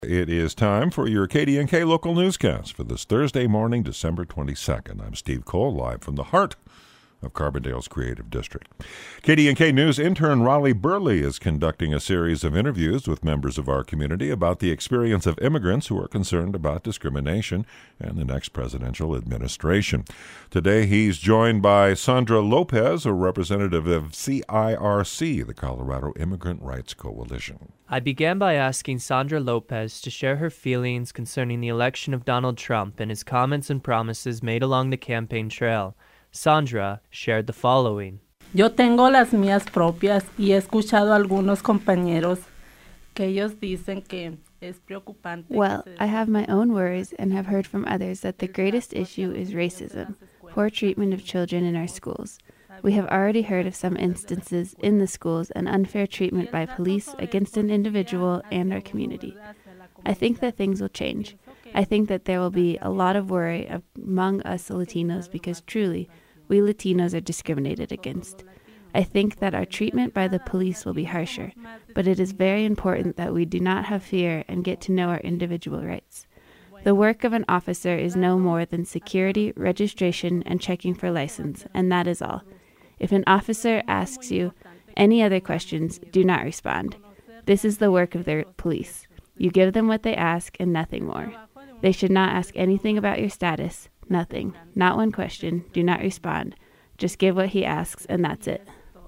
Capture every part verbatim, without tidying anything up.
It is time for your K D N K local newscast for this Thursday morning, December twenty-second. I'm Steve Cole, live from the heart of Carbondale's Creative District. K D N K News intern Raleigh Burley is conducting a series of interviews with members of our community about the experience of immigrants who are concerned about discrimination and the next presidential administration. Today he's joined by Sandra Lopez, a representative of C I R C, the Colorado Immigrant Rights Coalition. I began by asking Sandra Lopez to share her feelings concerning the election of Donald Trump and his comments and promises made along the campaign trail. Sandra shared the following. Yo tengo las mías propias y he escuchado a algunos compañeros que ellos dicen que es preocupante. Well, I have my own worries and have heard from others that the greatest issue is racism, poor treatment of children in our schools. We have already heard of some instances in the schools and unfair treatment by police against an individual and our community. I think that things will change. I think that there will be a lot of worry among us Latinos because truly, we Latinos are discriminated against. I think that our treatment by the police will be harsher, but it is very important that we do not have fear and get to know our individual rights. The work of an officer is no more than security, registration, and checking for license, and that is all. If an officer asks you any other questions, do not respond. This is the work of the police. You give them what they ask and nothing more. They should not ask anything about your status, nothing, not one question, do not respond. Just give what he asks and that's it.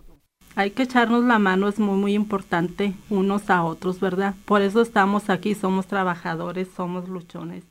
Hay que echarnos la mano, es muy, muy importante, unos a otros, ¿verdad? Por eso estamos aquí, somos trabajadores, somos luchones.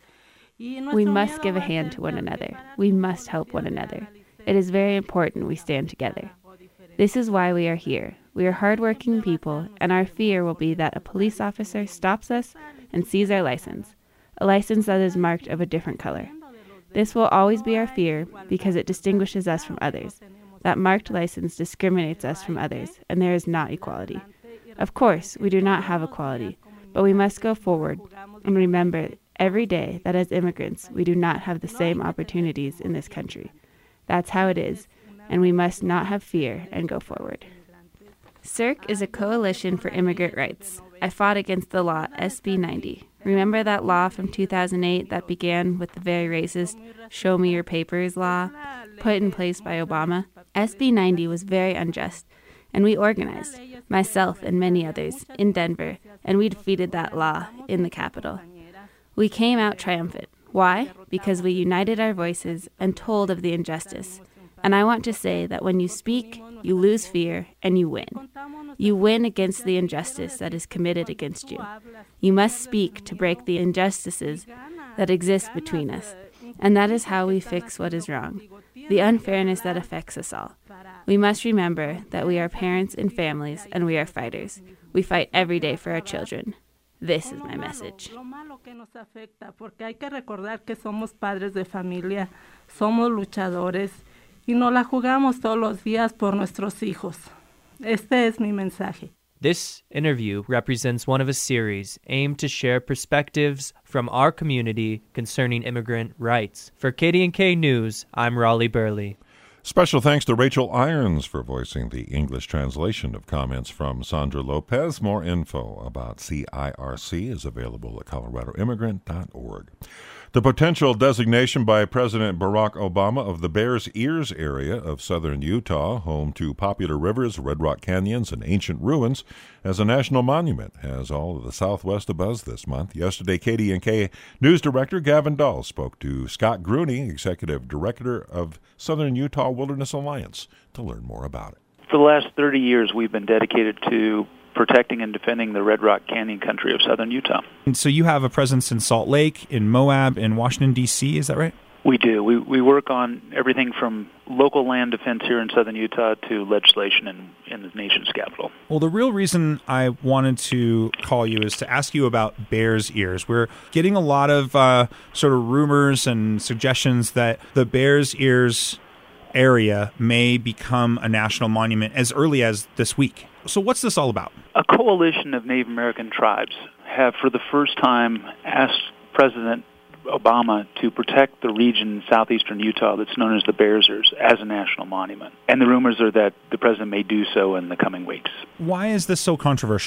We must give a hand to one another. We must help one another. It is very important we stand together. This is why we are here. We are hardworking people, and our fear will be that a police officer stops us and sees our license, a license that is marked of a different color. This will always be our fear because it distinguishes us from others. That marked license discriminates us from others, and there is not equality. Of course, we do not have equality, but we must go forward and remember every day that as immigrants, we do not have the same opportunities in this country. That's how it is, and we must not have fear and go forward. C I R C is a coalition for immigrant rights. I fought against the law S B ninety. Remember that law from two thousand eight that began with the very racist Show Me Your Papers law put in place by Obama? S B ninety was very unjust, and we organized, myself and many others, in Denver, and we defeated that law in the Capitol. We came out triumphant. Why? Because we united our voices and told of the injustice. And I want to say that when you speak, you lose fear and you win. You win against the injustice that is committed against you. You must speak to break the injustices that exist between us. And that is how we fix what is wrong, the unfairness that affects us all. We must remember that we are parents and families and we are fighters. We fight every day for our children. This is my message. Lo malo que nos afecta, porque hay que recordar que somos padres de familia, somos luchadores y nos la jugamos todos los días por nuestros hijos. Este es mi mensaje. This interview represents one of a series aimed to share perspectives from our community concerning immigrant rights. For K D N K News, I'm Raleigh Burley. Special thanks to Rachel Irons for voicing the English translation of comments from Sandra Lopez. More info about C I R C is available at colorado immigrant dot org. The potential designation by President Barack Obama of the Bears Ears area of southern Utah, home to popular rivers, Red Rock canyons, and ancient ruins, as a national monument has all of the Southwest abuzz this month. Yesterday, K D N K News Director Gavin Dahl spoke to Scott Grooney, Executive Director of Southern Utah Wilderness Alliance, to learn more about it. For the last thirty years, we've been dedicated to protecting and defending the Red Rock Canyon country of southern Utah. And so you have a presence in Salt Lake, in Moab, in Washington, D C, is that right? We do. We we work on everything from local land defense here in southern Utah to legislation in, in the nation's capital. Well, the real reason I wanted to call you is to ask you about Bears Ears. We're getting a lot of uh, sort of rumors and suggestions that the Bears Ears area may become a national monument as early as this week. So what's this all about? A coalition of Native American tribes have, for the first time, asked President Obama to protect the region in southeastern Utah that's known as the Bears Ears as a national monument. And the rumors are that the president may do so in the coming weeks. Why is this so controversial?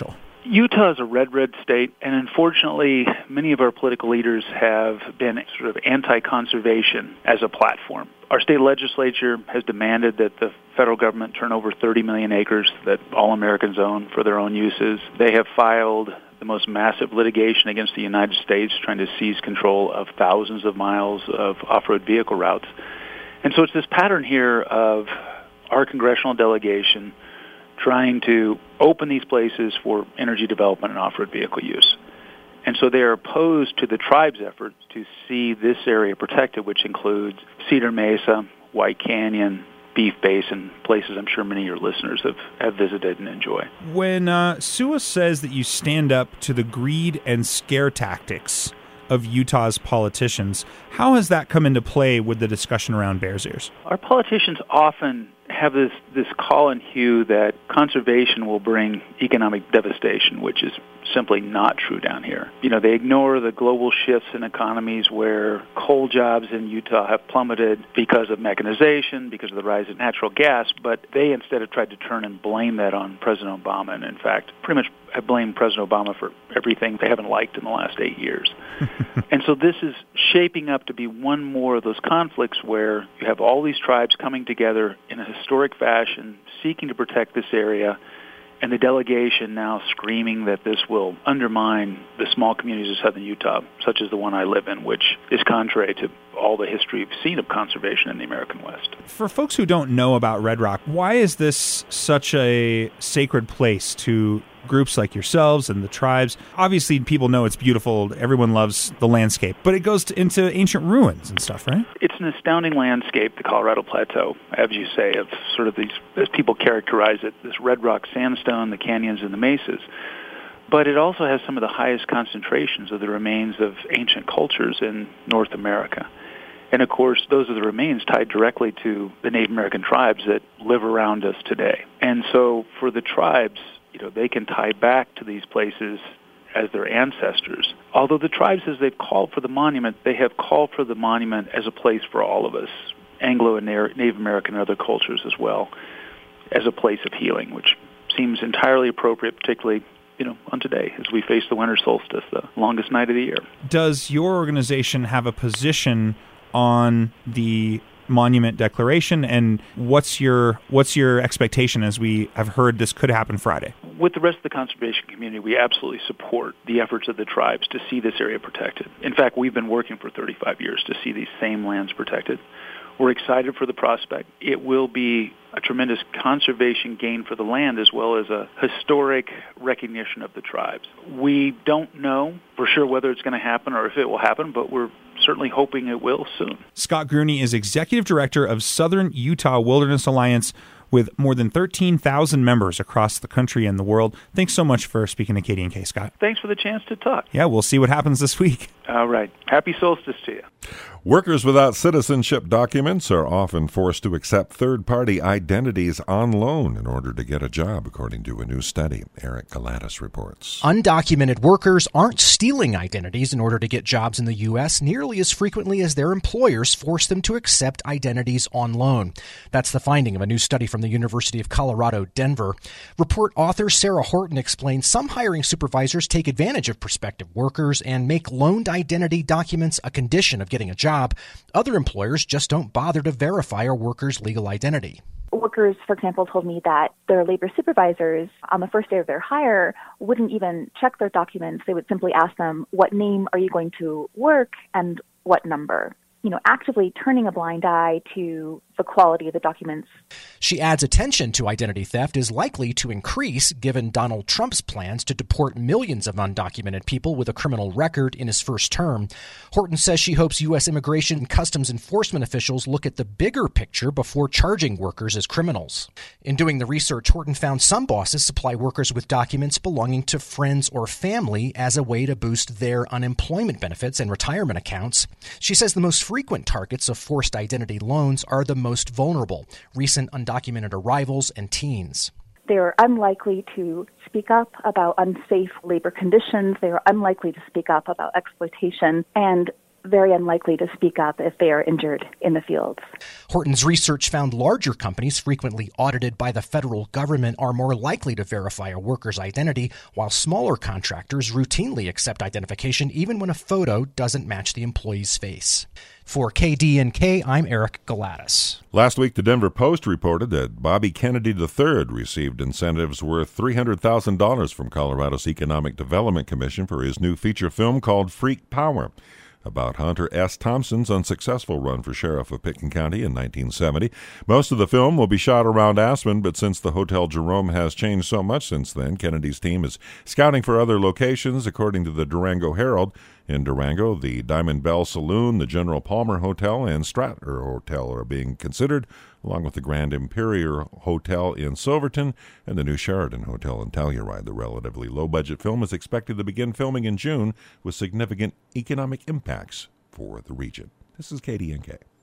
Utah is a red, red state, and unfortunately, many of our political leaders have been sort of anti-conservation as a platform. Our state legislature has demanded that the federal government turn over thirty million acres that all Americans own for their own uses. They have filed the most massive litigation against the United States trying to seize control of thousands of miles of off-road vehicle routes. And so it's this pattern here of our congressional delegation trying to open these places for energy development and off-road vehicle use. And so they are opposed to the tribe's efforts to see this area protected, which includes Cedar Mesa, White Canyon, Beef Basin, places I'm sure many of your listeners have, have visited and enjoy. When uh, S U A says that you stand up to the greed and scare tactics of Utah's politicians, how has that come into play with the discussion around Bears Ears? Our politicians often have this, this call and hue that conservation will bring economic devastation, which is simply not true down here. You know, they ignore the global shifts in economies where coal jobs in Utah have plummeted because of mechanization, because of the rise in natural gas, but they instead have tried to turn and blame that on President Obama, and in fact, pretty much have blamed President Obama for everything they haven't liked in the last eight years. And so this is shaping up to be one more of those conflicts where you have all these tribes coming together in a historic fashion, seeking to protect this area, and the delegation now screaming that this will undermine the small communities of southern Utah, such as the one I live in, which is contrary to all the history we've seen of conservation in the American West. For folks who don't know about Red Rock, why is this such a sacred place to groups like yourselves and the tribes? Obviously, people know it's beautiful. Everyone loves the landscape, but it goes to, into ancient ruins and stuff, right? It's an astounding landscape, the Colorado Plateau, as you say, of sort of these, as people characterize it, this red rock sandstone, the canyons and the mesas. But it also has some of the highest concentrations of the remains of ancient cultures in North America. And of course, those are the remains tied directly to the Native American tribes that live around us today. And so for the tribes, you know, they can tie back to these places as their ancestors. Although the tribes, as they've called for the monument, they have called for the monument as a place for all of us, Anglo and Native American and other cultures as well, as a place of healing, which seems entirely appropriate, particularly, you know, on today as we face the winter solstice, the longest night of the year. Does your organization have a position on the Monument Declaration, and what's your what's your expectation as we have heard this could happen Friday? With the rest of the conservation community, we absolutely support the efforts of the tribes to see this area protected. In fact, we've been working for thirty-five years to see these same lands protected. We're excited for the prospect. It will be a tremendous conservation gain for the land as well as a historic recognition of the tribes. We don't know for sure whether it's going to happen or if it will happen, but we're certainly hoping it will soon. Scott Gruny is Executive Director of Southern Utah Wilderness Alliance with more than thirteen thousand members across the country and the world. Thanks so much for speaking to Katie and Kay, Scott. Thanks for the chance to talk. Yeah, we'll see what happens this week. All right. Happy solstice to you. Workers without citizenship documents are often forced to accept third-party identities on loan in order to get a job, according to a new study. Eric Galatis reports. Undocumented workers aren't stealing identities in order to get jobs in the U S nearly as frequently as their employers force them to accept identities on loan. That's the finding of a new study from the University of Colorado, Denver. Report author Sarah Horton explains some hiring supervisors take advantage of prospective workers and make loaned identity documents a condition of getting a job. Other employers just don't bother to verify a worker's legal identity. Workers, for example, told me that their labor supervisors on the first day of their hire wouldn't even check their documents. They would simply ask them, what name are you going to work and what number? You know, actively turning a blind eye to the quality of the documents. She adds attention to identity theft is likely to increase given Donald Trump's plans to deport millions of undocumented people with a criminal record in his first term. Horton says she hopes U S Immigration and Customs Enforcement officials look at the bigger picture before charging workers as criminals. In doing the research, Horton found some bosses supply workers with documents belonging to friends or family as a way to boost their unemployment benefits and retirement accounts. She says the most frequent targets of forced identity loans are the most vulnerable, recent undocumented arrivals and teens. They are unlikely to speak up about unsafe labor conditions. They are unlikely to speak up about exploitation. And very unlikely to speak up if they are injured in the field. Horton's research found larger companies frequently audited by the federal government are more likely to verify a worker's identity, while smaller contractors routinely accept identification even when a photo doesn't match the employee's face. For K D N K, I'm Eric Galatis. Last week, the Denver Post reported that Bobby Kennedy the third received incentives worth three hundred thousand dollars from Colorado's Economic Development Commission for his new feature film called Freak Power, about Hunter S. Thompson's unsuccessful run for sheriff of Pitkin County in nineteen seventy. Most of the film will be shot around Aspen, but since the Hotel Jerome has changed so much since then, Kennedy's team is scouting for other locations, according to the Durango Herald. In Durango, the Diamond Bell Saloon, the General Palmer Hotel, and Stratler Hotel are being considered, along with the Grand Imperial Hotel in Silverton and the new Sheraton Hotel in Telluride. The relatively low-budget film is expected to begin filming in June with significant economic impacts for the region. This is K D N K.